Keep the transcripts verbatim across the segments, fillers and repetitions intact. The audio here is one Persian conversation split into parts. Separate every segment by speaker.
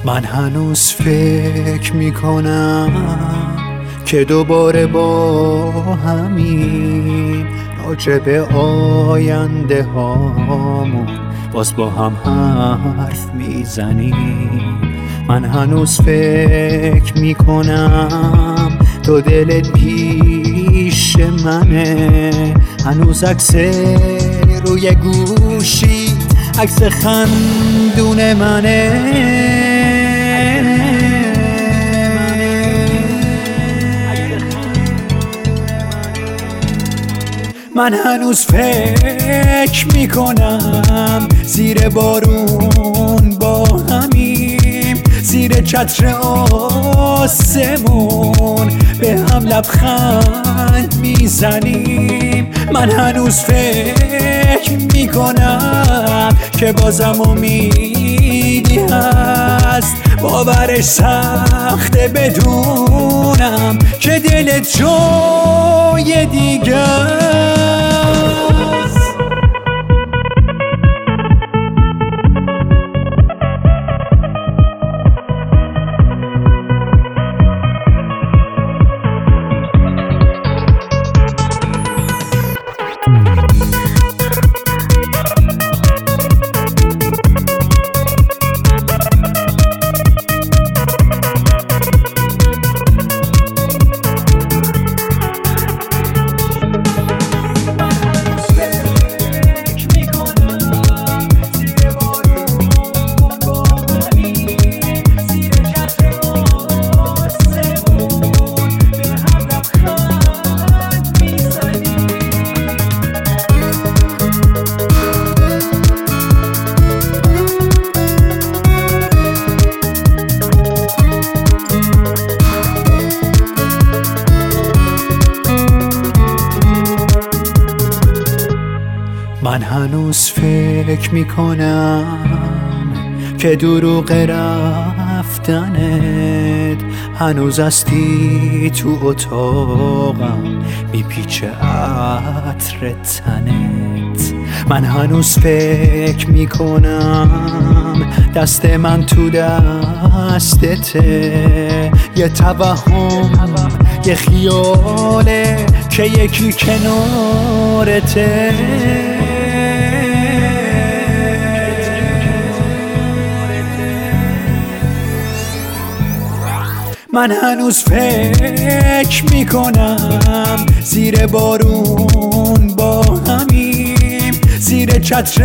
Speaker 1: من هنوز فکر میکنم که دوباره با همین راجع به آینده هامون باز با هم حرف میزنیم. من هنوز فکر میکنم تو دلت پیش منه، هنوز عکس روی گوشی عکس خندون منه. من هنوز فکر میکنم زیر بارون با همیم، زیر چتر آسمون به هم لبخند میزنیم. من هنوز فکر میکنم که بازم امیدی هست، باورش سخته بدونم که دلت جای دیگه است. من هنوز فکر میکنم که دروغ رفتنت هنوز هستی تو اتاقم، میپیچه عطر تنت. من هنوز فکر میکنم دست من تو دستته، یه توهم یه خیاله که یکی کنارته. من هنوز فکر میکنم زیر بارون با همیم، زیر چتر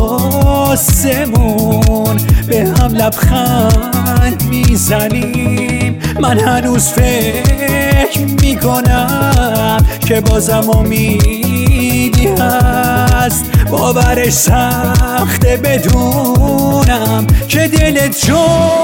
Speaker 1: آسمون به هم لبخند میزنیم. من هنوز فکر میکنم که بازم امیدی هست، باورش سخته بدونم که دلت جون